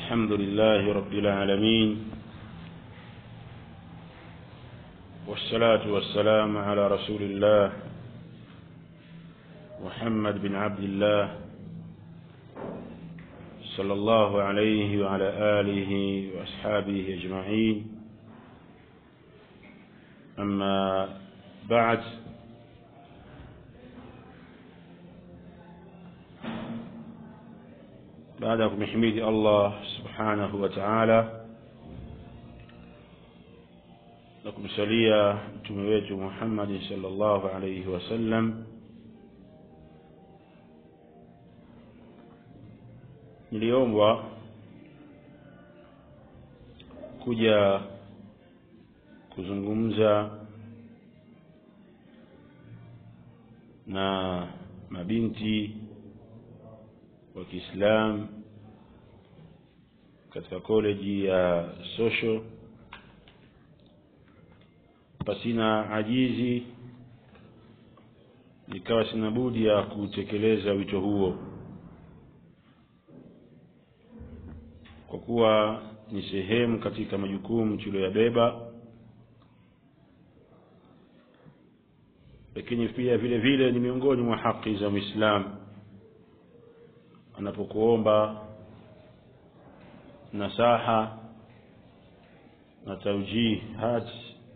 الحمد لله رب العالمين، والصلاة والسلام على رسول الله محمد بن عبد الله صلى الله عليه وعلى آله وأصحابه أجمعين. أما بعد، baada ya kumhimidi Allah subhanahu wa ta'ala na kumsalia mtume wetu Muhammad sallallahu alayhi wasallam, niliombwa kuja kuzungumza na mabinti wa Kiislamu katika college ya social. Pasina ajizi nikawa sina budi ya kutekeleza wito huo, kwa kuwa ni sehemu katika majukumu tuliyoyabeba, lakini pia vile vile ni miongoni mwa haki za Muislamu anapokuomba nasaha na taujihat,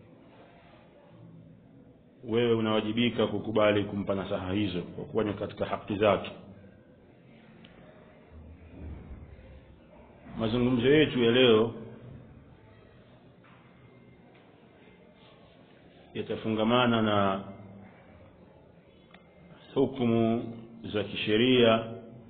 wewe unawajibika kukubali kumpa nasaha hizo kwa kuwa ni katika haki zake. Mazungumzo yetu ya leo yatafungamana na hukumu za kisheria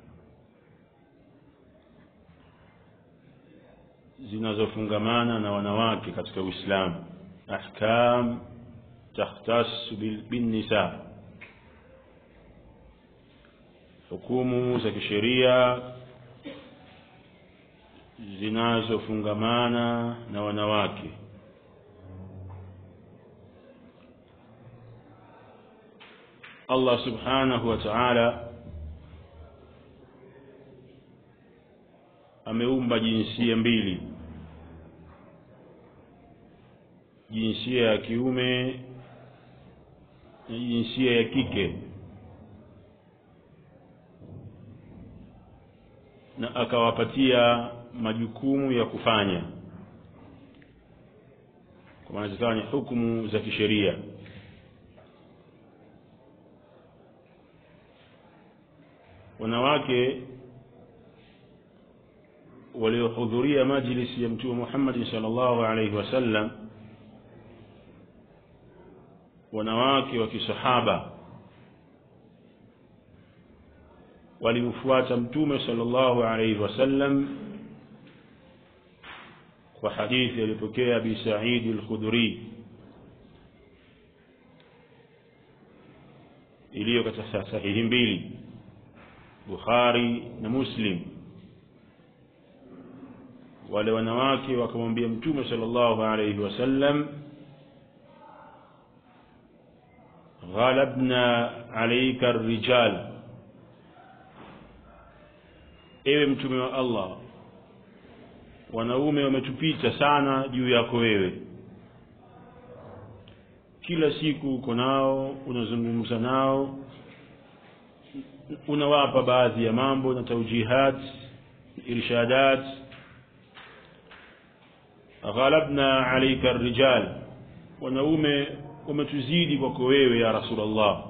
zinazofungamana na wanawake katika Uislamu, ahkam takhtassu bin nisa, hukumu za kisheria zinazofungamana na wanawake. Allah subhanahu wa ta'ala ameumba jinsia mbili, jinsia ya kiume na jinsia ya kike, na akawapatia majukumu ya kufanya, kwa maana zikawa ni hukumu za kisheria. Wanawake waliohudhuria majlisi ya Mtume Muhammad sallallahu alaihi wasallam, wanawake wa kisahaba, walimfuata Mtume sallallahu alaihi wasallam kwa hadithi alipokea Abi Sa'id al-Khudri iliyo katika sahihi mbili, Bukhari na Muslim. Wale wanawake wakamwambia Mtume sallallahu alayhi wasallam, ghalabna alayka ar-rijal, ewe Mtume wa Allah, wanaume wametupita sana juu yako wewe. Kila siku uko nao, unazungumza nao, unawapa baadhi ya mambo na taujihat, irshadat. Ghalabna alayka ar-rijal, wanaume wametuzidi kwako wewe ya Rasulullah.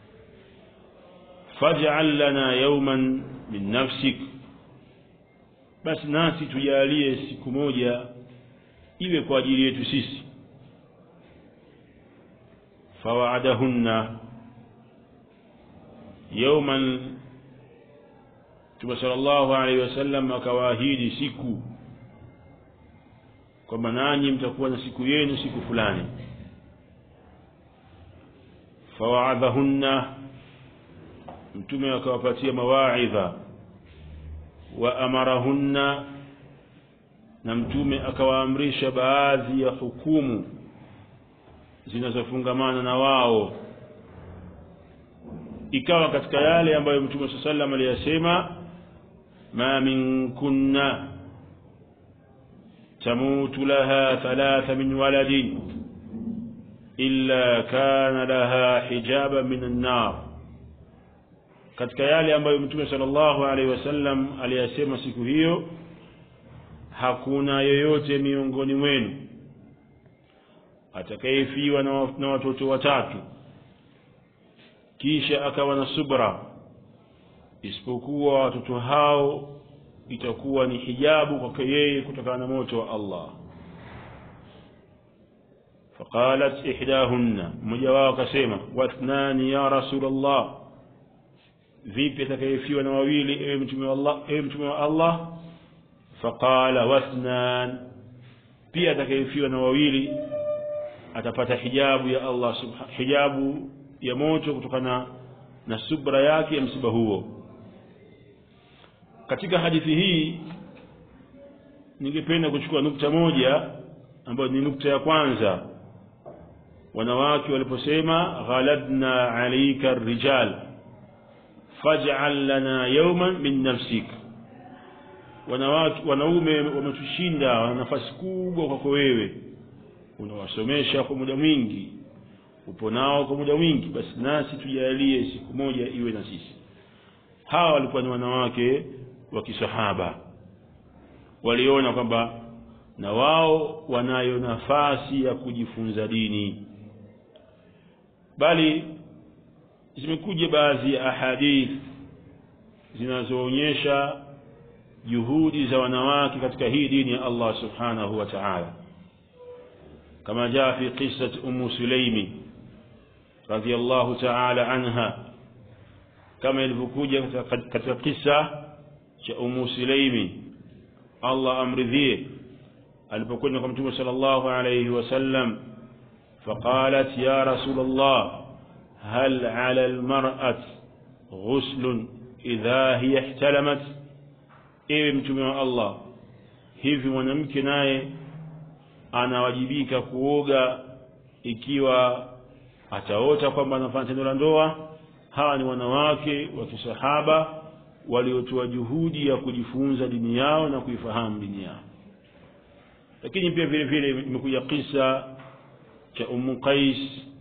Faj'al lana yawman min nafsik, basi nasi tujalie siku moja iwe kwa ajili yetu sisi. Fawa'adahunna yawman, Mtume sallallahu alayhi wasallam akawaahidi siku kwamba nanyi mtakuwa na siku yenu siku fulani. Fawa'adahunna, Mtume akawapatia mawaidha. Wa amarahunna, na Mtume akawaamrisha baadhi ya hukumu zinazofungamana na wao. Ikawa katika yale ambayo Mtume sallallahu alayhi wasallam aliyasema, ma minkunna تموت لها 3 من ولد إلا كان لها حجابا من النار. katika yale ambayo Mtume sallallahu alaihi wasallam aliyasema siku hiyo, hakuna yeyote miongoni mwenu atakayefiwa na watoto watatu kisha akawa na subra, isipokuwa watoto hao itakuwa ni hijabu kwake yeye kutokana na moto wa Allah. فقالت إحداهن, mmoja wao akasema, wathnani ya Rasulullah, vipi atakayefiwa na wawili ewe mtume wa Allah? Faqala wathnan, pia atakayefiwa na wawili atapata hijabu ya Allah hijabu ya moto kutokana na subra yake ya msiba huo. Katika hadithi hii ningependa kuchukua nukta moja ambayo ni nukta ya kwanza, wanawake waliposema ghaladna alayka ar-rijal faj'al lana yawman min nafsik, wanaume wametushinda, wana nafasi kubwa kwako wewe, unawasomesha kwa muda mwingi, upo nao kwa muda mwingi, basi nasi tujalie siku moja iwe na sisi. Hawa walikuwa ni wanawake wa kisahaba, waliona kwamba na wao wanayo nafasi ya kujifunza dini. Bali zimekuja baadhi ya ahadith zinazoonyesha juhudi za wanawake katika hii dini ya Allah subhanahu wa ta'ala, kama jaa fi qissat Sulaimi radhiyallahu ta'ala anha, kama ilivyokuja katika kisa cha Sulaimi, Allah amridhie, alipokwenda kwa Mtume sallallahu alayhi wasallam, faqalat ya Rasulullah hal ala almar'at ghusl idha hiya ihtalamat, ewe Mtume wa Allah, hivi mwanamke naye anawajibika kuoga ikiwa ataota kwamba anafanya tendo la ndoa? Hawa ni wanawake wa kisahaba waliotoa juhudi ya kujifunza dini yao na kuifahamu dini yao. Lakini pia vile vile imekuja kisa cha Qais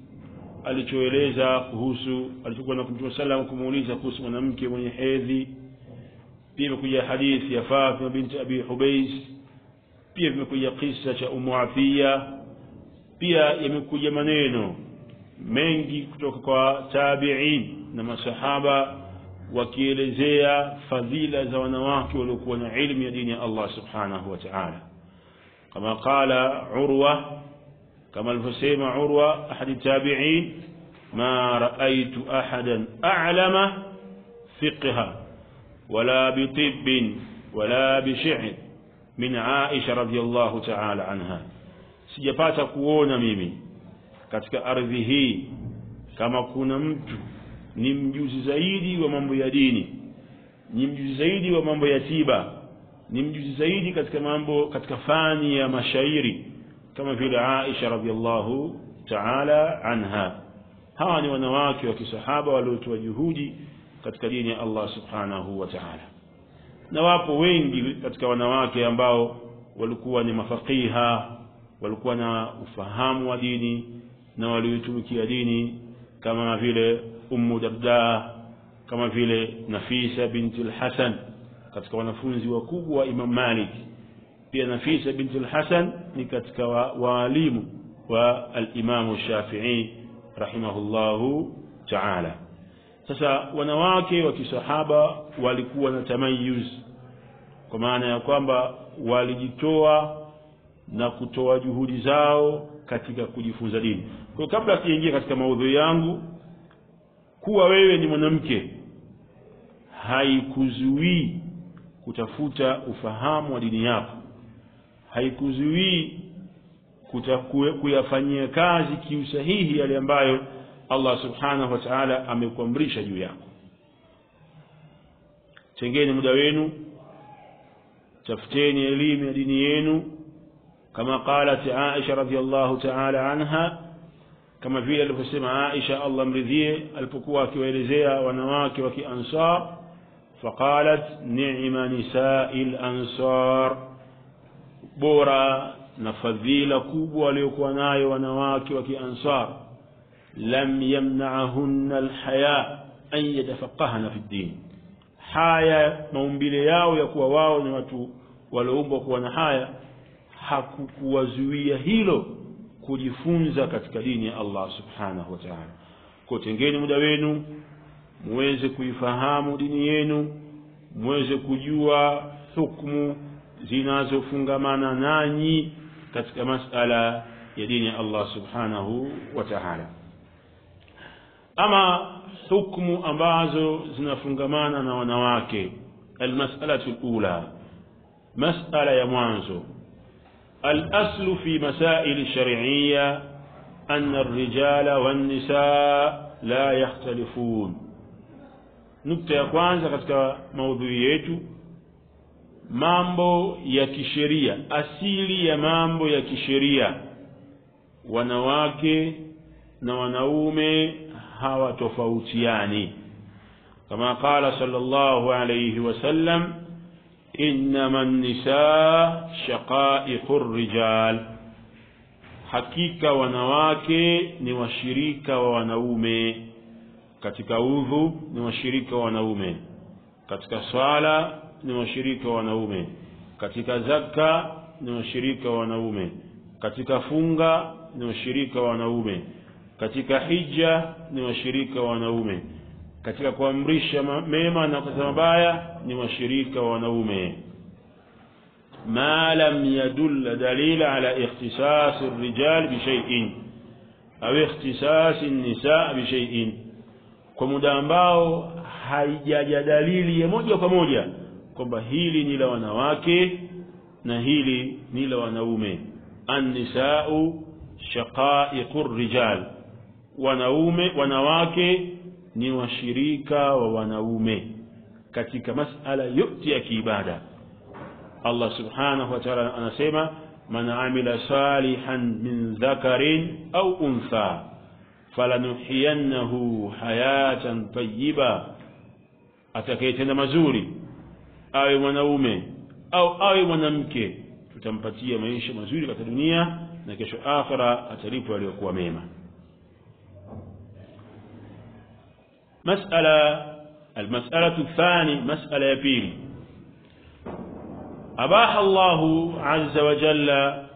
alichoeleza kuhusu alichokuwa na Mtume sallallahu kumuuliza kuhusu mwanamke mwenye hedhi. Pia imekuja hadithi ya Fatima binti Abi Hubais, pia imekuja kisa cha Afiya, pia yamekuja maneno mengi kutoka kwa tabi'in na masahaba wakielezea fadhila za wanawake waliokuwa na elimu ya dini ya Allah subhanahu wa ta'ala. kama qala Urwa, kama alivyosema Urwa ahadi tabi'in, ma ra'aytu ahadan a'lama fiqha wala bitibb wala bishi'r min Aisha radhiyallahu ta'ala anha, sijapata kuona mimi katika ardhi hii kama kuna mtu ni mjuzi zaidi wa mambo ya dini, ni mjuzi zaidi wa mambo ya tiba, ni mjuzi zaidi katika fani ya mashairi kama vile Aisha radhiyallahu ta'ala anha. Hawa ni wanawake wa kisahaba waliotoa juhudi katika dini ya Allah subhanahu wa ta'ala. Na wapo wengi katika wanawake ambao walikuwa ni mafaqiha, walikuwa na ufahamu wa dini na waliotumikia dini, kama vile Darda, kama vile Nafisa binti al-Hasan, katika wanafunzi wakubwa wa Imam Malik. Pia Nafisa binti al-Hasan ni katika walimu wa al-Imam Shafi'i rahimahullahu ta'ala. Sasa wanawake wa kisahaba walikuwa na tamayuz, kwa maana ya kwamba walijitoa na kutoa juhudi zao katika kujifunza dini. Kwa kabla sijaingia katika maudhui yangu, kuwa wewe ni mwanamke haikuzuii kutafuta ufahamu wa dini yako, haikuzuii kuyafanyia kazi kiusahihi yale ambayo Allah subhanahu wa ta'ala amekuamrisha juu yako. Tengeni muda wenu, tafuteni elimu ya dini yenu, kama qalat Aisha radhiyallahu ta'ala anha, kama vile alivyosema Aisha Allah mridhie alipokuwa akiwaelezea wanawake wa Kiansar, faqalat ni'ma nisa'il ansar, bora na fadhila kubwa waliokuwa nayo wanawake wa Kiansar, lam yamna'ahunna alhaya an yatafaqahna fi din. Haya, maumbile yao ya kuwa wao ni watu walioumbwa kuwa na haya, hakukuwazuia hilo kujifunza katika dini ya Allah subhanahu wa ta'ala. Kwa tengeni muda wenu muweze kuifahamu dini yenu, muweze kujua hukumu zinazofungamana nanyi katika masala ya dini ya Allah subhanahu wa ta'ala. Ama hukumu ambazo zinafungamana na wanawake, almas'alatu alula, mas'ala ya mwanzo, al-aslu fi masail ash-shar'iyya anna ar-rijala wan-nisaa la yakhtalifun. Nukta ya kwanza katika maudhui yetu, mambo ya kisheria, asili ya mambo ya kisheria, wanawake na wanaume hawatofautiani. Kama qala sallallahu alayhi wasallam, innama an-nisaa shaqa'iqur rijal, hakika wanawake ni washirika wa wanaume. Katika udhu ni washirika wa wanaume, katika swala ni washirika wa wanaume, katika zaka ni washirika wa wanaume, katika funga ni washirika wa wanaume, katika hija ni washirika wa wanaume, katika kuamrisha mema na kukataza mabaya ni washirika wa wanaume. Ma lam yadull dalila ala ikhtisas ar-rijal bi shay'in aw ikhtisas an-nisaa bi shay'in, kwa muda ambao haijaja dalili ya moja kwa moja kwamba hili ni la wanawake na hili ni la wanaume. An-nisaa'u shaqa'iqur rijal, wanawake ni washirika wa wanaume katika masala yote ya kiibada. Allah subhanahu wa ta'ala anasema, man amila salihan min dhakarin au untha falanuhyiyannahu hayatan tayyiba, atakayetenda mazuri awe mwanaume au awe mwanamke tutampatia maisha mazuri katika dunia na kesho akhira atalipwa yaliyokuwa mema. المسألة الثانية، مسألة يبيل، أباح الله عز وجل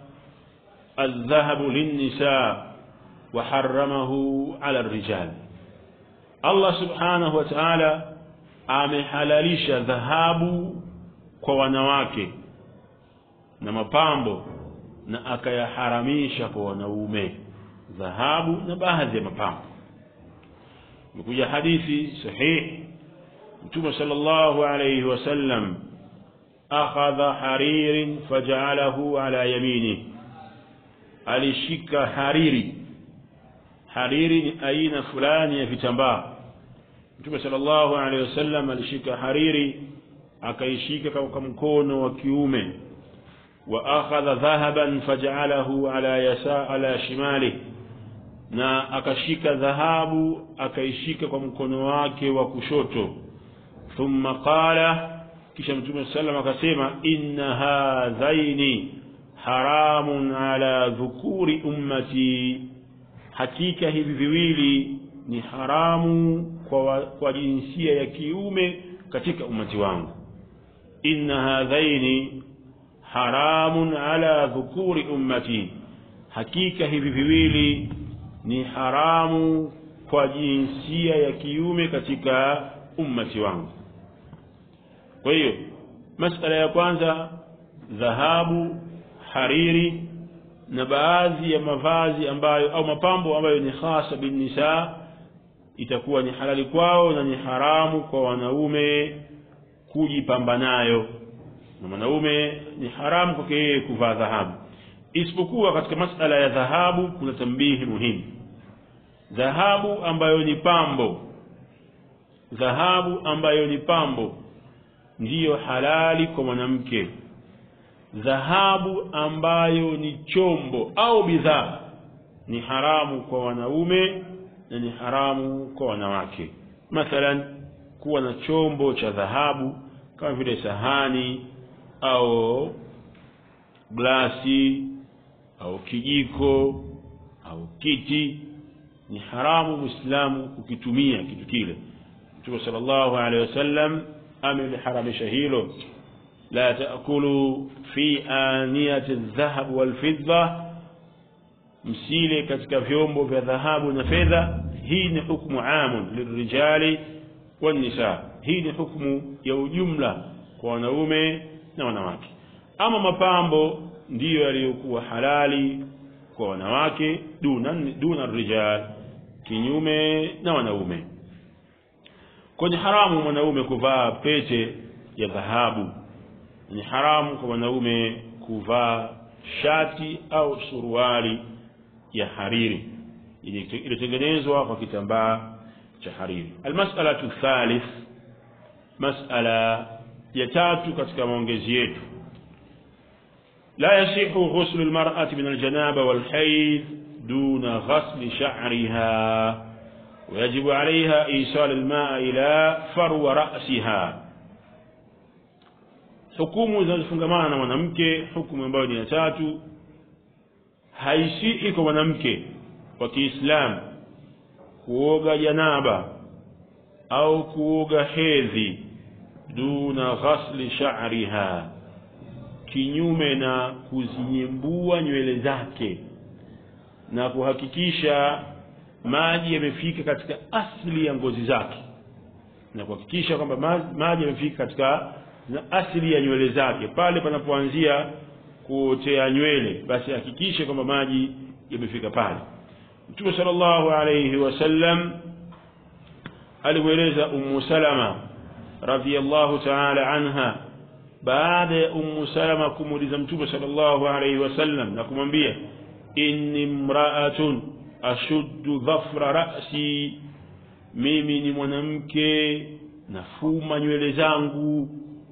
الذهب للنساء وحرمه على الرجال. الله سبحانه وتعالى amehalalisha dhahabu kwa wanawake na mapambo na akayaharamisha kwa wanaume, dhahabu na baadhi ya mapambo. Mkuja hadithi sahih, Mtume sallallahu alayhi wasallam akhadha haririn faja'alahu ala yamini, alishika hariri. Hariri ni aina fulani ya vitambaa. Mtume sallallahu alayhi wasallam alishika hariri akaishika kwa mkono wa kiume. Wa akhadha dhahaban faja'alahu ala shimali, na akashika dhahabu akaishika kwa mkono wake wa kushoto. Thumma qala, kisha Mtume sallallahu akasema, inna hadhaini haramun ala dhukuri ummati, hakika hivi viwili ni haramu kwa jinsia ya kiume katika umati wangu. Inna hadhaini haramun ala dhukuri ummati, hakika hivi viwili ni haramu kwa jinsia ya kiume katika ummati wangu. Kwa hiyo masala ya kwanza, dhahabu, hariri na baadhi ya mavazi ambayo au mapambo ambayo ni khasa bin nisa, itakuwa ni halali kwao na ni haramu kwa wanaume kujipamba nayo, na wanaume ni haramu kwake yeye kuvaa dhahabu. Isipokuwa katika masala ya dhahabu kuna tambihi muhimu. Dhahabu ambayo ni pambo ndiyo halali kwa mwanamke. Dhahabu ambayo ni chombo au bidhaa ni haramu kwa wanaume na ni haramu kwa wanawake. Mathalan, kuwa na chombo cha dhahabu kama vile sahani au glasi au kijiko au kiti, ni haramu muislamu kukitumia kitu kile. Mtume sallallahu alaihi wasallam ameharamisha hilo. La taakulu fi aniyati adh-dhahab wal fidda, msile katika vyombo vya dhahabu na fedha. Hii ni hukumu amun lirijali wan nisa, hii ni hukumu ya ujumla kwa wanaume na wanawake. Ama mapambo ndiyo yaliyokuwa halali kwa wanawake duna rijal, kinyume na wanaume. Kwenye haramu mwanaume kuvaa pete ya dhahabu, ni haramu kwa wanaume kuvaa shati au suruali ya hariri iliyotengenezwa kwa kitambaa cha hariri. Almas'alatu thalith, mas'ala ya tatu katika maongezi yetu. La yasihu ghuslu almar'ati min aljanaba walhayd duna ghasli sha'riha, ويجب عليها إيصال الماء إلى فرو رأسها. hukumu zinazofungamana na mwanamke, hukumu ambayo ni ya tatu. Haisihi kwa mwanamke wa Kiislamu kuoga janaba au kuoga hedhi duna ghasli sha'riha, kinyume na kuzinyembua nywele zake na kuhakikisha maji yamefika katika asili ya ngozi zake, na kuhakikisha kwamba maji yamefika katika asili ya nywele zake. Pale panapoanzia kuotea nywele, basi hakikisha kwamba maji yamefika pale. Mtume sallallahu alayhi wasallam alimueleza Ummu Salama radhiyallahu ta'ala anha, baada ya Ummu Salama kumuuliza Mtume sallallahu alayhi wasallam na kumwambia, inni imra'atun ashuddu dhafra ra'si, mimi ni mwanamke nafuma nywele zangu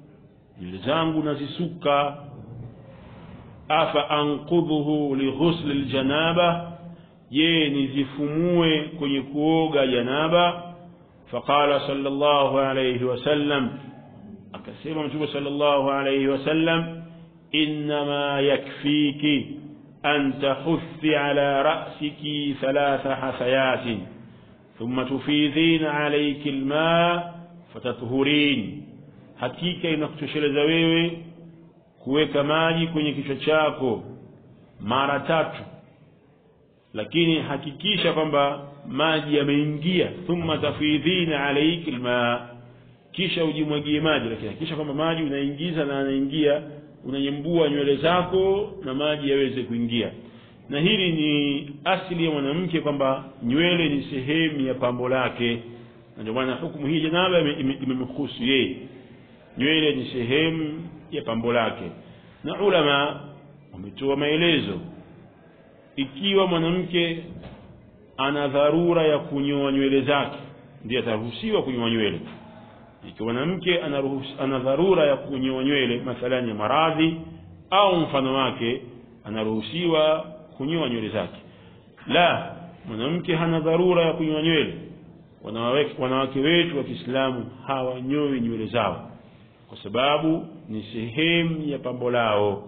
nazisuka, afa anqudhuhu li ghusl aljanaba, je nizifumue kwenye kuoga janaba? Faqala sallallahu alayhi wasallam, akasema Mtume sallallahu alayhi wasallam, inma yakfiki an tahuthi ala ra'siki thalatha hasayatin thumma tufidhina alayki alma fatatuhurin, hakika inakutosheleza wewe kuweka maji kwenye kichwa chako mara 3, lakini hakikisha kwamba maji yameingia. Thumma tafidhina alayki alma, kisha ujimwagie maji, lakini hakikisha kwamba maji unaingiza na anaingia, unanyembua nywele zako na maji yaweze kuingia. Na hili ni asili ya mwanamke kwamba nywele ni sehemu ya pambo lake, na ndio maana hukumu hii janaba imemhusu yeye. Nywele ni sehemu ya pambo lake, na ulama wametoa maelezo. Ikiwa mwanamke ana dharura ya kunyoa nywele zake, ndiye ataruhusiwa kunyoa nywele. Ikiwa mwanamke ana dharura ya kunyoa nywele, mathalan ya maradhi au mfano wake, anaruhusiwa kunyoa nywele zake. La, mwanamke hana dharura ya kunyoa nywele. Wanawake wetu wa Kiislamu hawanyoi nywele zao kwa sababu ni sehemu ya pambo lao,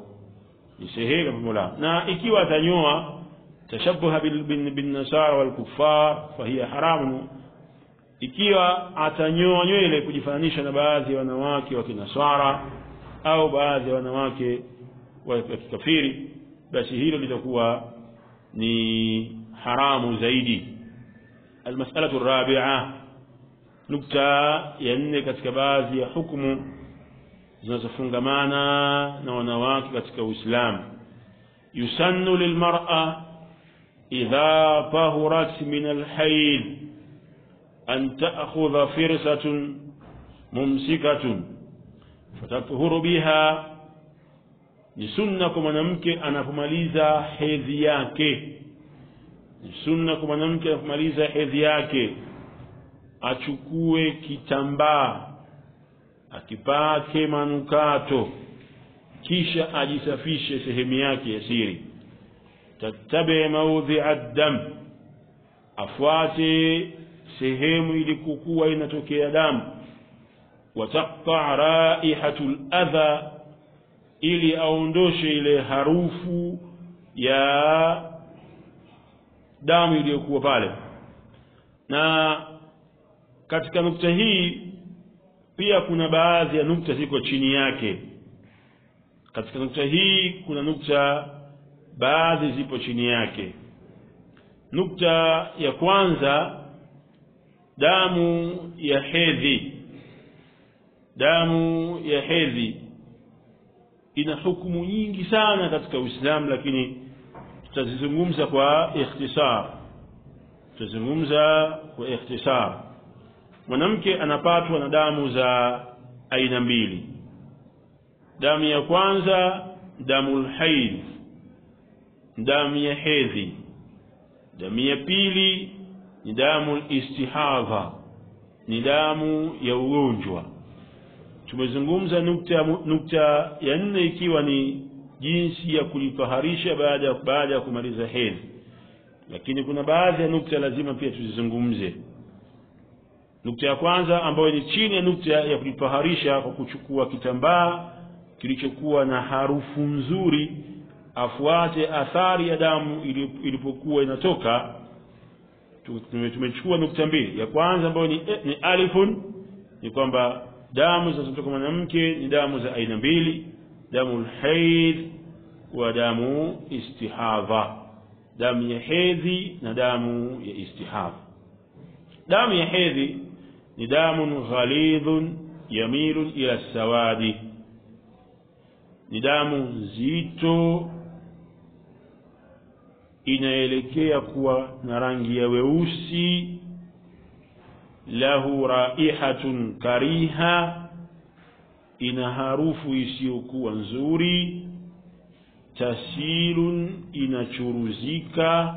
na ikiwa atanyoa tashabbuha bin nasara wal kuffar fahiya haramu. Ikiwa atanyoa nywele kujifananisha na baadhi ya wanawake wa Kinasara au baadhi ya wanawake wa kikafiri, basi hilo litakuwa ni haramu zaidi. Almas'alatu rabi'a, nukta ya 4 katika baadhi ya hukumu zinazofungamana na wanawake katika Uislamu. Yusannu lilmar'a idha tahurat min alhayd an ta'khudha firsatun mumsikatun fatatuhuru biha, ni sunna kwa mwanamke anapomaliza hedhi yake, achukue kitambaa akipake manukato, kisha ajisafishe sehemu yake ya siri. Tattabi mawdhi'a dam, afuate sehemu ilikokuwa inatokea damu. Wataqta raihatul adha ili aondoshe ile harufu ya damu iliyokuwa pale. Na katika nukta hii pia kuna baadhi ya nukta ziko chini yake. Katika nukta hii kuna nukta baadhi zipo chini yake. Nukta ya kwanza, damu ya hedhi. Damu ya hedhi ina hukumu nyingi sana katika Uislamu, lakini tutazizungumza kwa ikhtisar. Mwanamke anapatwa na damu za aina mbili. Damu ya kwanza, damul haid, damu ya hedhi. Damu ya pili ni damul istihadha, ni damu ya ugonjwa. Tumezungumza nukta ya 4 ikiwa ni jinsi ya kulitaharisha baada ya kumaliza hedhi, lakini kuna baadhi ya nukta lazima pia tuzizungumze. Nukta ya kwanza ambayo ni chini ya nukta ya kulitaharisha kwa kuchukua kitambaa kilichokuwa na harufu nzuri, afuate athari ya damu ilipokuwa inatoka. Tumechukua nukta mbili. Ya kwanza ambayo ni alifun, ni kwamba damu zinazotoka mwanamke ni damu za aina mbili, damu haid wa damu istihadha, damu ya hedhi na damu ya istihadha. Damu ya hedhi ni damu ghalidhun yamilu ila sawadi, ni damu nzito inaelekea kuwa na rangi ya weusi. Lahu raihatun kariha, ina harufu isiyokuwa nzuri. Tasilun, inachuruzika.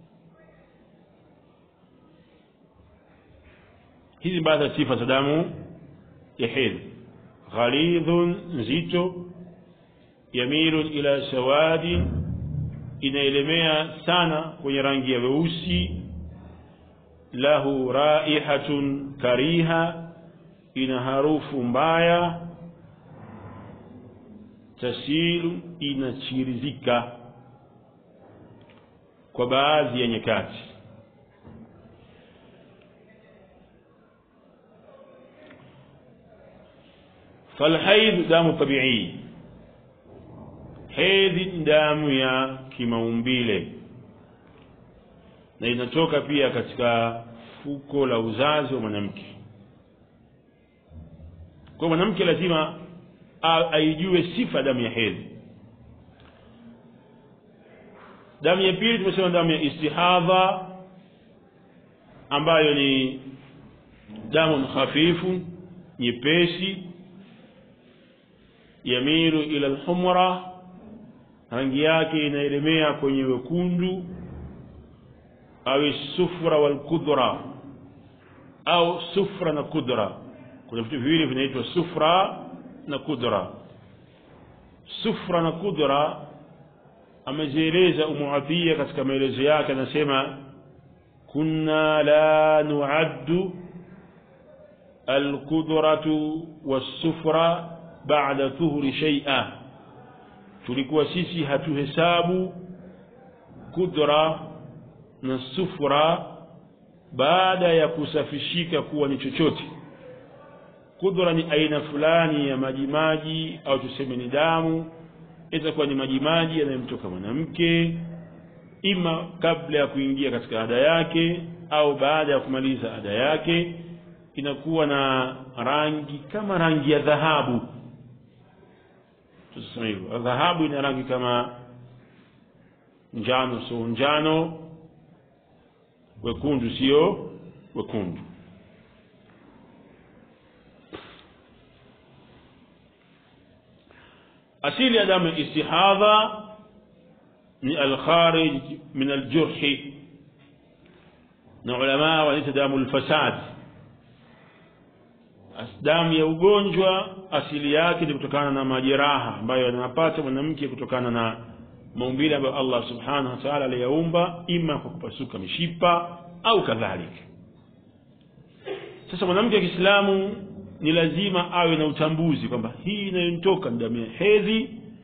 Hizi baadhi ya sifa za damu ya hedhi. Ghalidhun, nzito. Yamilu ila sawadi, inaelemea sana kwenye rangi ya weusi. Lahu raihatun kariha, ina harufu mbaya. Tasilu, inachirizika kwa baadhi ya nyakati. Falhaid damu tabi'i, hedhi damu ya kimaumbile na inatoka pia katika fuko la uzazi wa mwanamke. Kwa mwanamke lazima aijue sifa damu ya hedhi. Damu ya pili tumesema damu ya istihadha, ambayo ni damu khafifu, nyepesi. Yamilu ila al-humra, rangi yake inaelemea kwenye wekundu. Au sufra wal kudra, au sufra na kudra. Kuna vitu viwili vinaitwa sufra na kudra. Sufra na kudra amezieleza Umuathia katika maelezo yake, anasema kunna la nu'addu al-kudratu was-sufra ba'da tuhri shay'a, tulikuwa sisi hatuhesabu kudra na sufra baada ya kusafishika kuwa ni chochote. Kudra ni aina fulani ya majimaji, au tuseme ni damu. Itakuwa ni majimaji yanayomtoka mwanamke ima kabla ya kuingia katika ada yake au baada ya kumaliza ada yake. Inakuwa na rangi kama rangi ya dhahabu. Tuseme hivyo, dhahabu ina rangi kama njano, sio njano. Wekundu sio wekundu. Asili ya damu istihadha ni al-kharij min al-jurhi, na ulama wanaita damu al-fasad. Damu ya ugonjwa asili yake ni kutokana na majeraha ambayo yanapata mwanamke kutokana na maumbile ambayo Allah subhanahu wa ta'ala aliyaumba, ima kwa kupasuka mishipa au kadhalika. Sasa mwanamke wa Kiislamu ni lazima awe na utambuzi kwamba hii inayotoka ni damu ya hedhi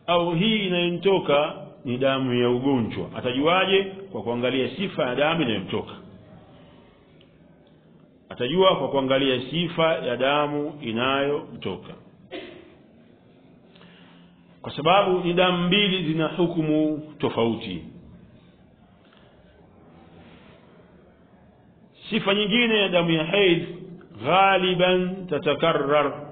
au hii inayomtoka ni damu ya ugonjwa. Atajuaje? Kwa kuangalia sifa ya damu inayomtoka. Atajua kwa kuangalia sifa ya damu inayomtoka, kwa sababu ni damu mbili zina hukumu tofauti. Sifa nyingine ya damu ya haidh, ghaliban tatakarrar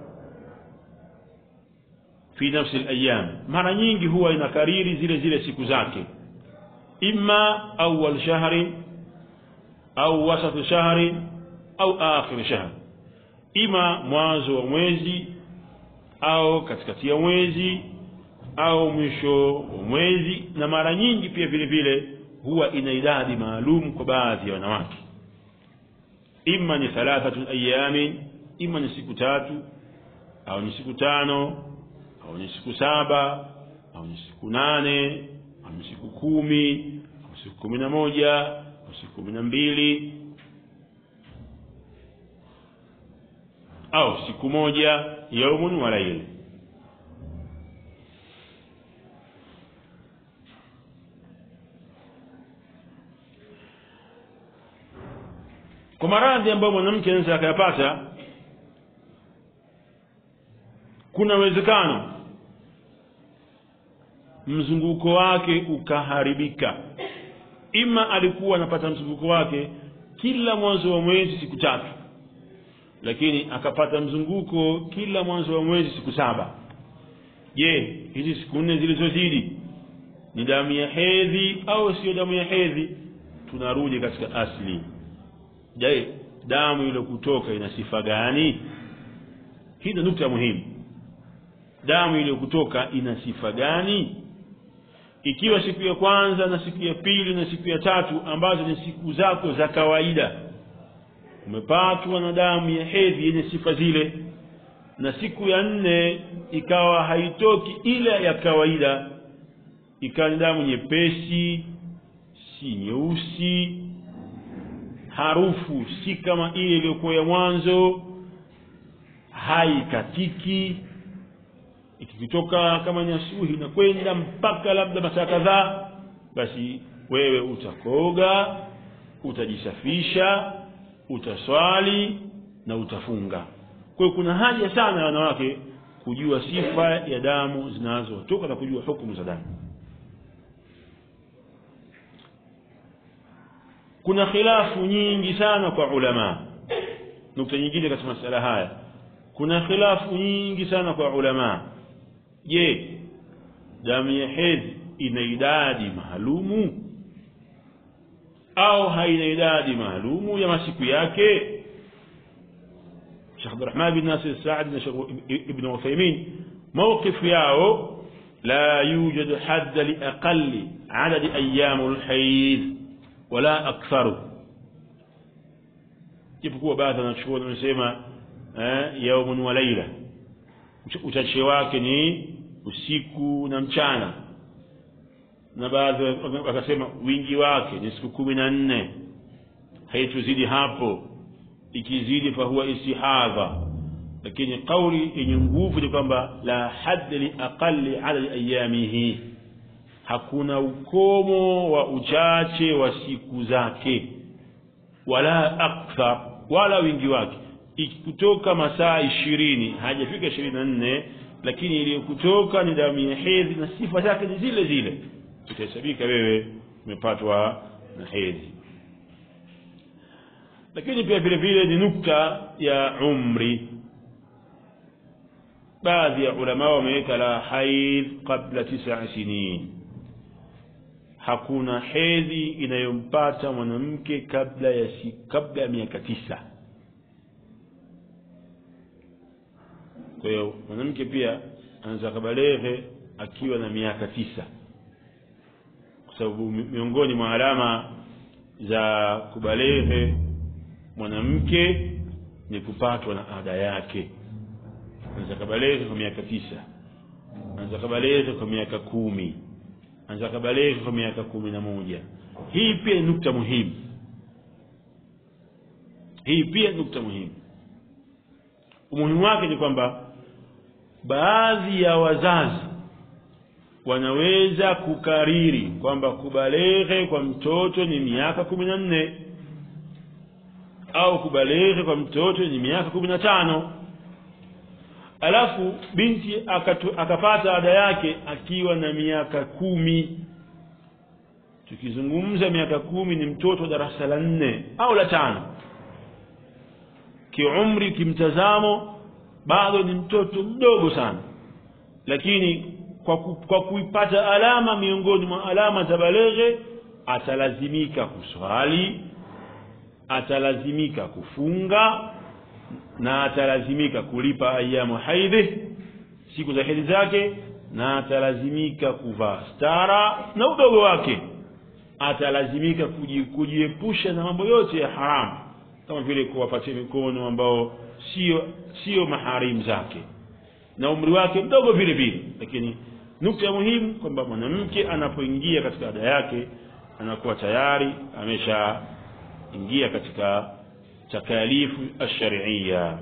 fi nafsi al-ayyam, mara nyingi huwa inakariri zile siku zake, imma awwal shahri au wasat shahri au akhir shahr, ima mwanzo wa mwezi au katikati ya mwezi au mwisho wa mwezi, na mara nyingi pia vile vile huwa ina idadi maalum kwa baadhi ya wanawake. Imma ni 3 ayami, imma ni siku 3 au ni siku 5 au ni siku 7 au ni siku 8 au ni siku 10 au siku 11 au siku 12 au siku 1, yaumun wa layl. Kwa maradhi ambayo mwanamke anaweza akayapata, kuna uwezekano mzunguko wake ukaharibika. Ima alikuwa anapata mzunguko wake kila mwanzo wa mwezi siku 3, lakini akapata mzunguko kila mwanzo wa mwezi siku 7. Je, hizi siku 4 zilizozidi ni damu ya hedhi au sio damu ya hedhi? Tunarudi katika asli. Je, damu ile kutoka ina sifa gani? Hii ndio nukta muhimu. Damu ile kutoka ina sifa gani? Ikiwa siku ya kwanza na siku ya pili na siku ya 3 ambazo ni siku zako za kawaida, umepatwa na damu ya hedhi yenye sifa zile, na siku ya 4 ikawa haitoki ile ya kawaida, ikawa ni damu nyepesi, si nyeusi, harufu si kama ile iliyokuwa ya mwanzo, haikatiki, ikitoka kama nyasuhi na kwenda mpaka labda masaa kadhaa, basi wewe utakoga, utajisafisha, utaswali na utafunga. Kwa hiyo kuna haja sana ya wanawake kujua sifa ya damu zinazotoka na kujua hukumu za damu. Kuna khilafu nyingi sana kwa ulama. Nukta nyingine katika masala haya, kuna khilafu nyingi sana kwa ulama. Je, damu ya hedhi ina idadi maalumu au haina idadi maalumu ya masiku yake? Sheikh Abdurrahman bin Nasir Saad na Sheikh Ibn Uthaymeen موقف yao, la yujad hadd li aqalli adad ayyam al-hayd wala aktharu. Japokuwa baadhi wanachuoni wanasema yaumun wa layla, uchache wake ni usiku na mchana, na baadhi wakasema wingi wake ni siku 14, haituzidi hapo, ikizidi fa huwa istihadha. Lakini kauli yenye nguvu ni kwamba la hadd li aqalli adad ayyamihi, hakuna ukomo wa uchache wa siku zake, wala akthar, wala wingi wake. Ikikutoka masaa 20 hajafika 24, lakini ile kutoka ni damu ya hedhi na sifa zake ni zile zile, utahesabika wewe umepatwa na hedhi. Lakini pia vile vile ni nukta ya umri. Baadhi ya ulama wameweka la haidh qabla 9 sinin, hakuna hedhi inayompata mwanamke kabla ya miaka 9. Kwa hiyo mwanamke pia anaweza kubaleghe akiwa na miaka 9, kwa sababu miongoni mwa alama za kubaleghe mwanamke ni kupatwa na ada yake. Anaweza kubaleghe kwa miaka 9, anaweza kubaleghe kwa miaka 10, anaweza kubaleghe kwa miaka 11. Hii pia nukta muhimu. Umuhimu wake ni kwamba baadhi ya wazazi wanaweza kukariri kwamba kubaleghe kwa mtoto ni miaka 14 au kubaleghe kwa mtoto ni miaka 15. Alafu binti akapata ada yake akiwa na miaka 10. Tukizungumza miaka 10 ni mtoto darasa la 4 au la 5. Kiumri, kimtazamo bado ni mtoto mdogo sana, lakini kwa kuipata alama miongoni mwa alama za baleghe, atalazimika kuswali, atalazimika kufunga, na atalazimika kulipa ayamu haidhi, siku za hedhi zake, na atalazimika kuvaa stara, na udogo wake atalazimika kujiepusha na mambo yote ya haramu, kama vile kuwapatia mikono ambao sio maharimu zake, na umri wake mdogo vile vile. Lakini nukta muhimu kwamba mwanamke anapoingia katika ada yake anakuwa tayari ameshaingia katika takalifu ash-shar'iyya.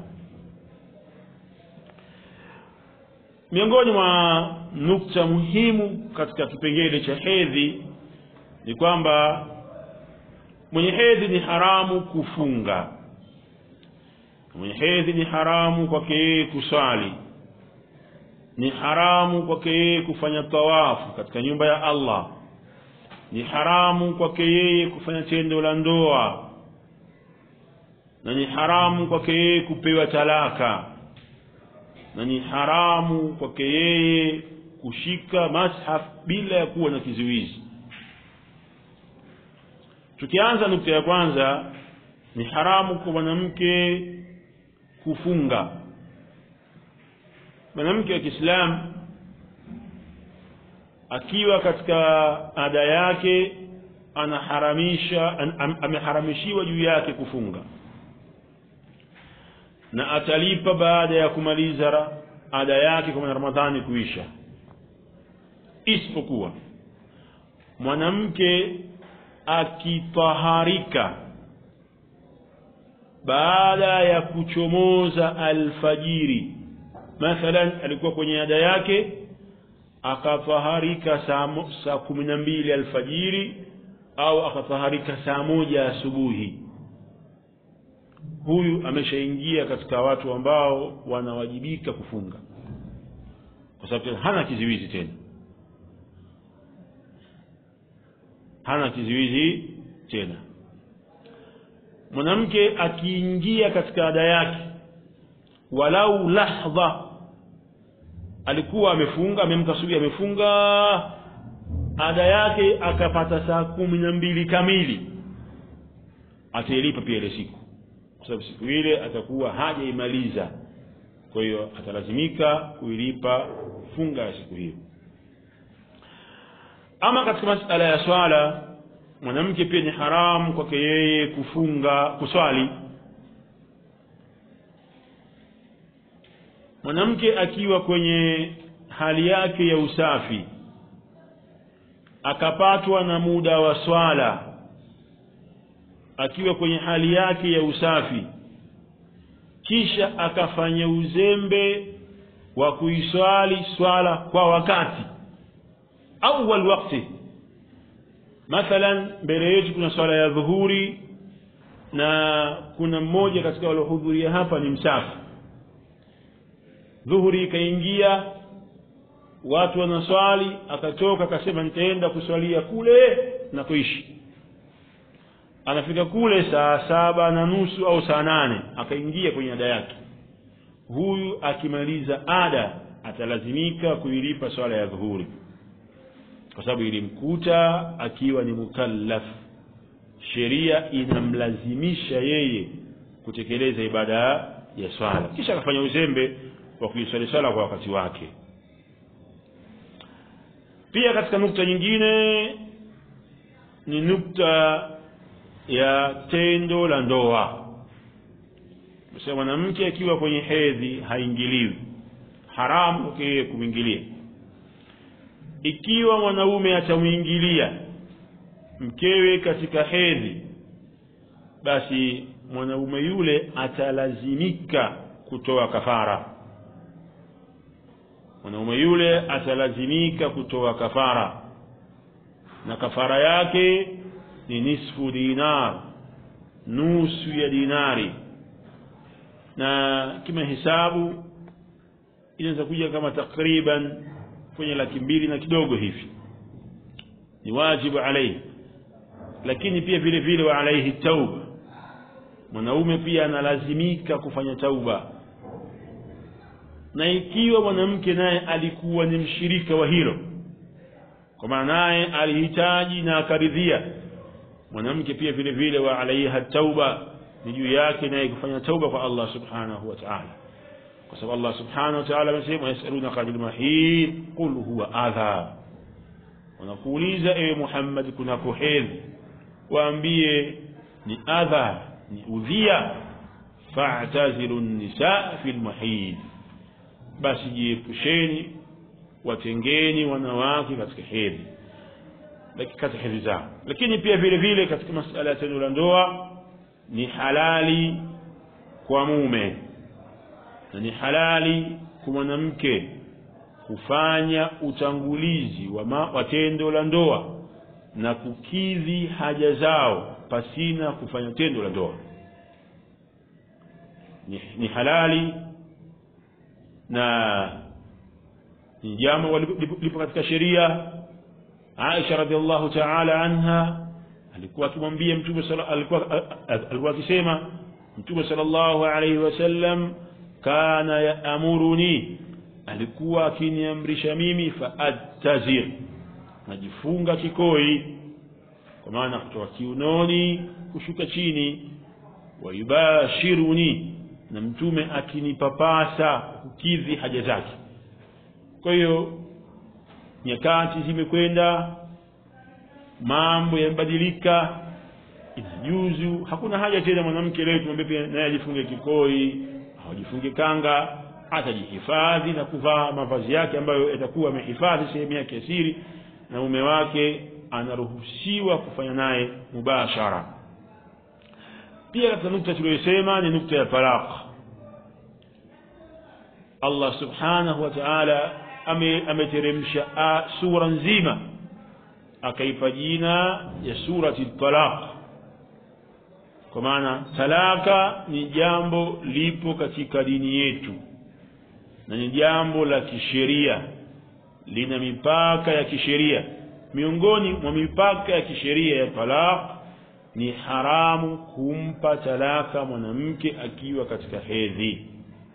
Miongoni mwa nukta muhimu katika kipengele cha hedhi ni kwamba mwenye hedhi ni haramu kufunga, mwenye hedhi ni haramu kwake yeye kusali, ni haramu kwake yeye kufanya tawafu katika nyumba ya Allah, ni haramu kwake yeye kufanya tendo la ndoa, na ni haramu kwake yeye kupewa talaka, na ni haramu kwake yeye kushika mashaf bila ya kuwa na kizuizi. Tukianza nukta ya kwanza, ni haramu kwa mwanamke kufunga. Mwanamke wa Kiislamu akiwa katika ada yake ameharamishiwa juu yake kufunga, na atalipa baada ya kumaliza ada yake kwa Ramadhani kuisha, isipokuwa mwanamke akitaharika baada ya kuchomoza alfajiri. Mathalan, alikuwa kwenye ada yake akataharika saa 12 alfajiri au akataharika saa 1 asubuhi, huyu ameshaingia katika watu ambao wanawajibika kufunga, kwa sababu hana kiziwizi tena, hana kiziwizi tena. Mwanamke akiingia katika ada yake walau lahdha, alikuwa amefunga, amemka asubuhi amefunga ada yake akapata saa 12 kamili, atailipa pia ile siku, kwa sababu siku ile atakuwa hajaimaliza. Kwa hiyo atalazimika kuilipa funga ya siku hiyo. Ama katika masala ya swala, mwanamke pia ni haramu kwake yeye kuswali. Mwanamke akiwa kwenye hali yake ya usafi akapatwa na muda wa swala, akiwa kwenye hali yake ya usafi kisha akafanya uzembe wa kuiswali swala kwa wakati awal wakati, mathalan mbele yetu kuna swala ya dhuhuri na kuna mmoja katika waliohudhuria hapa ni msafi, dhuhuri ikaingia, watu wanaswali, akatoka akasema nitaenda kuswalia kule na kuishi. Anafika kule saa 7:30 au saa 8, akaingia kwenye ada yake. Huyu akimaliza ada atalazimika kuilipa swala ya dhuhuri, kwa sababu ilimkuta akiwa ni mukallaf. Sheria inamlazimisha yeye kutekeleza ibada ya swala, kisha akafanya uzembe wa kuiswali swala kwa wakati wake. Pia katika nukta nyingine ni nukta ya tendo la ndoa. Msema mwanamke akiwa kwenye hedhi haingiliwi, haramu kumwingilia. Ikiwa mwanaume atamuingilia mkewe katika hedhi, basi mwanaume yule atalazimika kutoa kafara. mwanaume yule atalazimika kutoa kafara, na kafara yake ni nisfu dinar, nusu ya dinari, na kima hisabu inaweza kuja kama takriban kwenye 200,000 na kidogo hivi. Ni wajibu alayhi, lakini pia vile vile wa alayhi tauba, mwanaume pia analazimika kufanya tauba. Na ikiwa mwanamke naye alikuwa ni mshirika wa hilo, kwa maana naye alihitaji na akaridhia, mwanamke pia vile vile wa alayha tauba, ni juu yake naye kufanya tauba kwa Allah subhanahu wa ta'ala, kwa sababu Allah subhanahu wa ta'ala amesema yasalunaka 'anil mahid qul huwa adha, wanakuuliza ewe Muhammad kunako hedhi, waambie ni adha, ni udhia. Fa'tazilu an-nisaa fil mahid, basi jiepusheni, watengeni wanawake katika hedhi, katika hedhi zao. Lakini pia vile vile katika masuala ya tendo la ndoa ni halali kwa mume na ni halali kwa mwanamke kufanya utangulizi wa tendo la ndoa na kukidhi haja zao pasina kufanya tendo la ndoa. Ni halali na ni jambo lipo katika sheria. Aisha radhiallahu ta'ala anha alikuwa akimwambia Mtume alikuwa akisema Mtume sallallahu alayhi wasallam kana yaamuruni, alikuwa akiniamrisha mimi fa'attazir, najifunga kikoi, kwa maana kutoka kiunoni kushuka chini, wa yubashiruni, na Mtume akinipapasa kukidhi haja zake. Kwa hiyo nyakati zimekwenda, mambo yamebadilika, inajuzu, hakuna haja tena mwanamke leo tumwambie pia naye ajifunge kikoi au ajifunge kanga, atajihifadhi na kuvaa mavazi yake ambayo yatakuwa amehifadhi sehemu yake siri, na mume wake anaruhusiwa kufanya naye mubashara. Pia katika nukta tuliyosema ni nukta ya talaq. Allah subhanahu wa ta'ala ameteremsha sura nzima akaipa jina ya surati talaq, kwa maana talaka ni jambo lipo katika dini yetu na ni jambo la kisheria, lina mipaka ya kisheria. Miongoni mwa mipaka ya kisheria ya talaq ni haramu kumpa talaka mwanamke akiwa katika hedhi.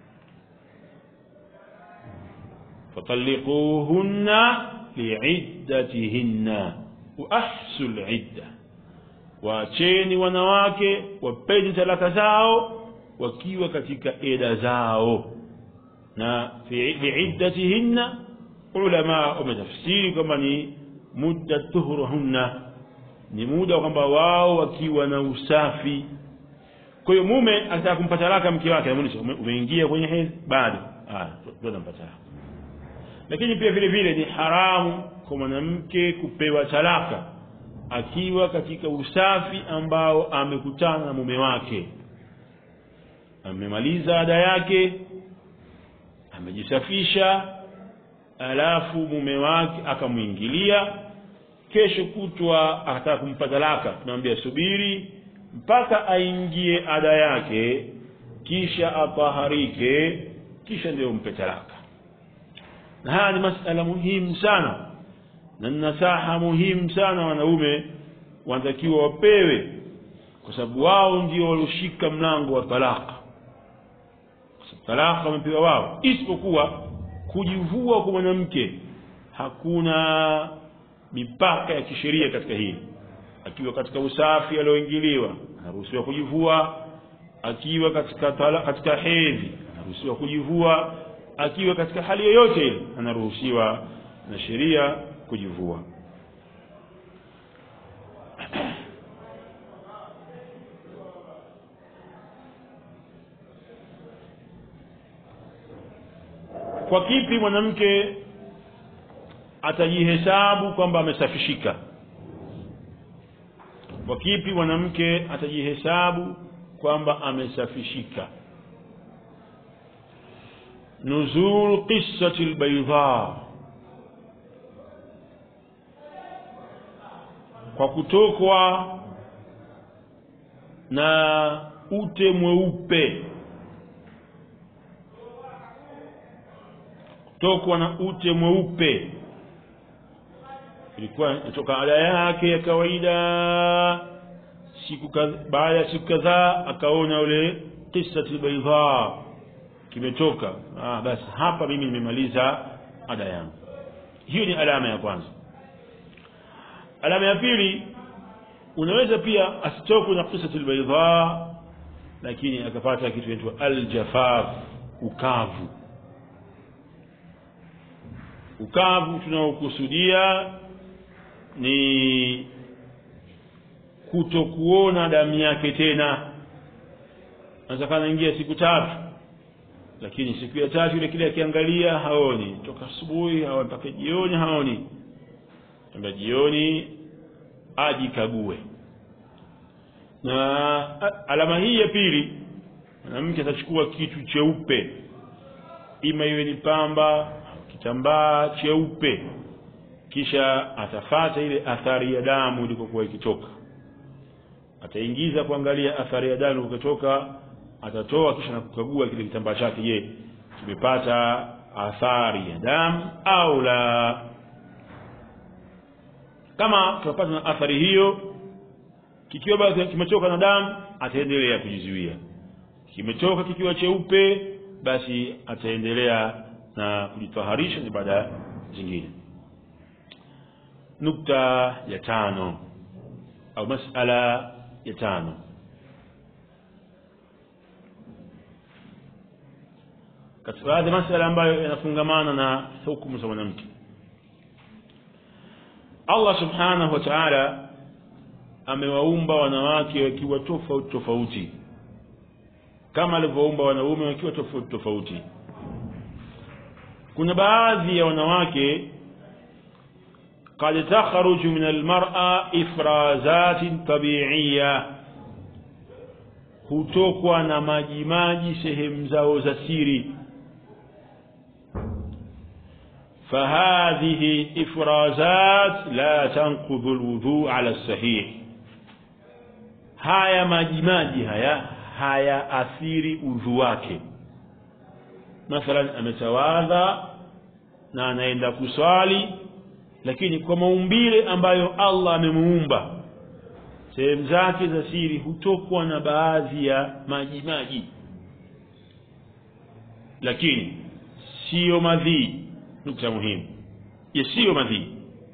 fatalliquhunna li'iddatihinna wa ahsul 'idda, waacheni wanawake wapeni talaka zao wakiwa katika eda zao. Na li'iddatihinna ulama wametafsiri kama ni muda tuhruhunna, ni muda kwamba wao wakiwa na usafi. Kwa hiyo mume anataka kumpa talaka mke wake, anamuuliza umeingia kwenye hedhi? Bado. Ndio nampata. Lakini pia vile vile ni haramu kwa mwanamke kupewa talaka akiwa katika usafi ambao amekutana na mume wake, amemaliza ada yake, amejisafisha, alafu mume wake akamuingilia, kesho kutwa akataka kumpa talaka. Tunamwambia subiri mpaka aingie ada yake, kisha ataharike, kisha ndio umpe talaka. Na haya ni masala muhimu sana na nasaha muhimu sana wanaume wanatakiwa wapewe, kwa sababu wao ndio walioshika mlango wa talaka. Kwa sababu talaka wamepewa wao, isipokuwa kujivua kwa mwanamke hakuna mipaka ya kisheria katika hili. Akiwa katika usafi alioingiliwa anaruhusiwa kujivua, akiwa katika hedhi anaruhusiwa kujivua, akiwa katika hali yoyote ile anaruhusiwa na sheria kujivua. Kwa kipi mwanamke atajihesabu kwamba amesafishika? Kwa kipi mwanamke atajihesabu kwamba amesafishika? nuzul qissati albayda, kwa kutokwa na ute mweupe, kutokwa na ute mweupe. Ilikuwa kutoka ada yake ya kawaida, baada ya siku kadhaa akaona ule qissati albayda kimetoka. Basi hapa mimi nimemaliza ada yangu. Hiyo ni alama ya kwanza. Alama ya pili, unaweza pia asitokwe na qissati albayda lakini akapata kitu kinaitwa aljafaf, ukavu. Ukavu tunaokusudia ni kutokuona damu yake tena. Anaweza kana ingia siku 3, lakini siku ya 3 ile kile akiangalia haoni, toka asubuhi au mpaka jioni haoni. Ndio jioni ajikague. Na alama hii ya pili, mwanamke atachukua kitu cheupe, ima iwe ni pamba, kitambaa cheupe, kisha atafata ile athari ya damu ilikokuwa ikitoka. Ataingiza kuangalia athari ya damu ilikotoka, atatoa kisha na kukagua kile kitambaa chake, je, kimepata athari ya damu au la. Kama tutapata na athari hiyo, kikiwa bado kimetoka na damu, ataendelea kujizuia. Kimetoka kikiwa cheupe, basi ataendelea na kujitaharisha na ibada zingine. Nukta ya 5 au masala ya 5, katika haya masala ambayo yanafungamana na hukumu za mwanamke. Allah subhanahu wa ta'ala amewaumba wanawake wakiwa tofauti tofauti, kama alivyoumba wanaume wakiwa tofauti tofauti. Kuna baadhi ya wanawake قد تخرج من المرأة إفرازات طبيعية, hutokwa na majimaji sehemu zao za siri. فهذه إفرازات لا تنقض الوضوء على الصحيح. haya majimaji haya athiri udhu wake. Mathalan, ametawadha na anaenda kuswali, lakini kwa maumbile ambayo Allah amemuumba, sehemu zake za siri hutokwa na baadhi ya majimaji, lakini sio madhi. Nukta muhimu, sio madhi.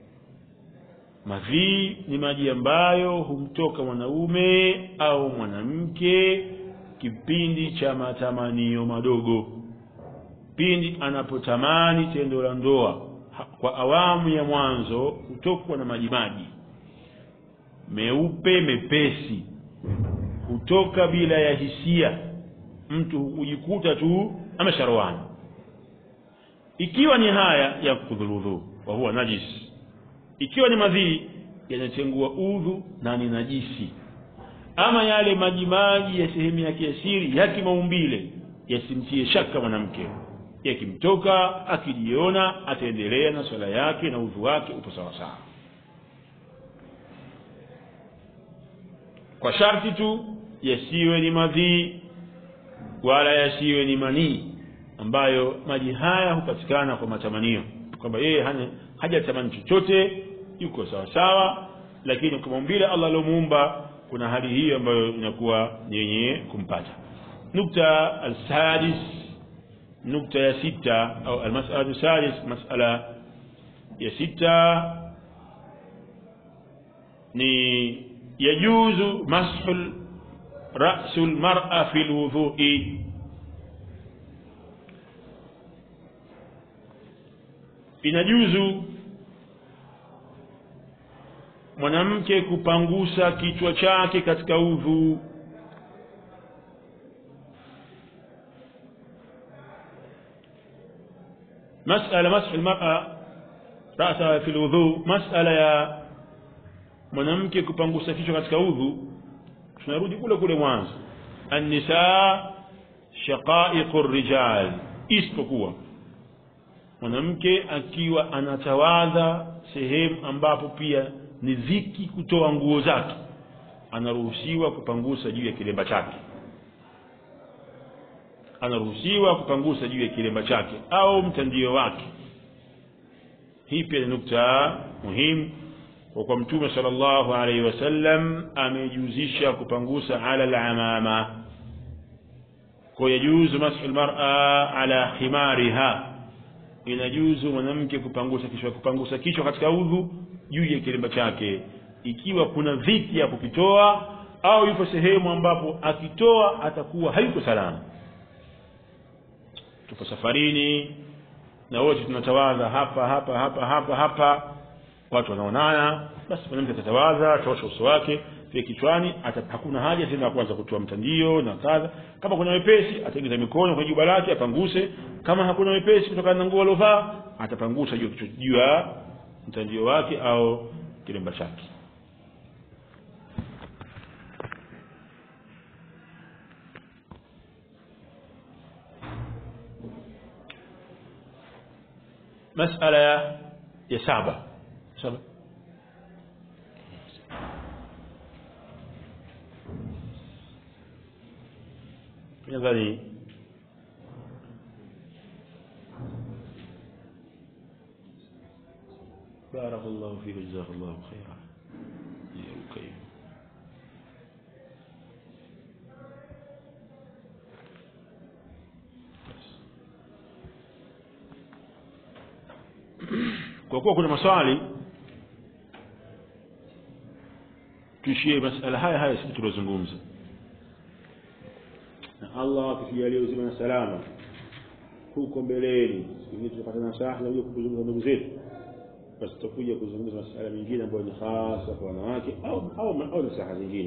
Madhi ni maji ambayo humtoka mwanaume au mwanamke kipindi cha matamanio madogo, pindi anapotamani tendo la ndoa. Kwa awamu ya mwanzo hutokwa na majimaji meupe mepesi, hutoka bila ya hisia, mtu hujikuta tu amesharoana. Ikiwa ni haya ya kudhuludhu wa huwa najis, ikiwa ni madhi yanatengua udhu na ni najisi. Ama yale majimaji ya sehemu ya kiasiri ya kimaumbile yasimtie shaka mwanamke, yakimtoka akijiona ataendelea na swala yake na udhu wake upo sawa sawa, kwa sharti tu yasiwe ni madhi wala yasiwe ni manii, ambayo maji haya hupatikana kwa matamanio, kwamba yeye hajatamani chochote, yuko sawa sawa, lakini kwa maumbile Allah aliyomuumba kuna hali hii ambayo inakuwa yenye kumpata. Nukta al-sadis, nukta ya 6 au al-mas'ala al-sadis, mas'ala ya 6 ni yajuzu mashul ra'sul mar'a fil wudhu'i. Inajuzu mwanamke kupangusa kichwa chake katika udhu. Mas'ala mashul mar'a ra'saha fil wudhu, mas'ala ya mwanamke kupangusa kichwa katika udhu. Tunarudi kule kule mwanzo, an-nisaa shaqa'iqur rijal, isipokuwa mwanamke akiwa anatawadha sehemu ambapo pia ni dhiki kutoa nguo zake, anaruhusiwa kupangusa juu ya kilemba chake, anaruhusiwa kupangusa juu ya kilemba chake au mtandio wake. Hii pia ni nukta muhimu, kwa Mtume sallallahu alaihi wasallam amejuzisha kupangusa ala al-amama, kwa yajuzu mashu al-mar'a ala khimariha, inajuzu mwanamke kupangusa kichwa katika udhu juu ya kilemba chake ikiwa kuna dhiki ya kukitoa au yupo sehemu ambapo akitoa atakuwa hayuko salama. Tupo safarini na wote tunatawadha hapa, watu wanaonana, basi mwanamke atatawadha, ataosha uso wake pia kichwani, hakuna haja tena kuanza kutoa mtandio na kadha. Kama kuna wepesi ataingiza mikono kwenye juba lake apanguse, kama hakuna wepesi kutokana na nguo aliyovaa atapangusha juu ya mtandio wake au kilemba chake. Masala ya saba nadhani barakallahu fiik jazakallahu khairan ya karim. Kwa kuwa kuna maswali, tuishie masala haya sisi tulizozungumza, na Allah akijalia uzima na salama huko mbeleni sisi tutapata nasaha na kuzungumza ndugu zetu, basi tutakuja kuzungumza masala mengine ambayo ni hasa kwa wanawake au nasaha zingine.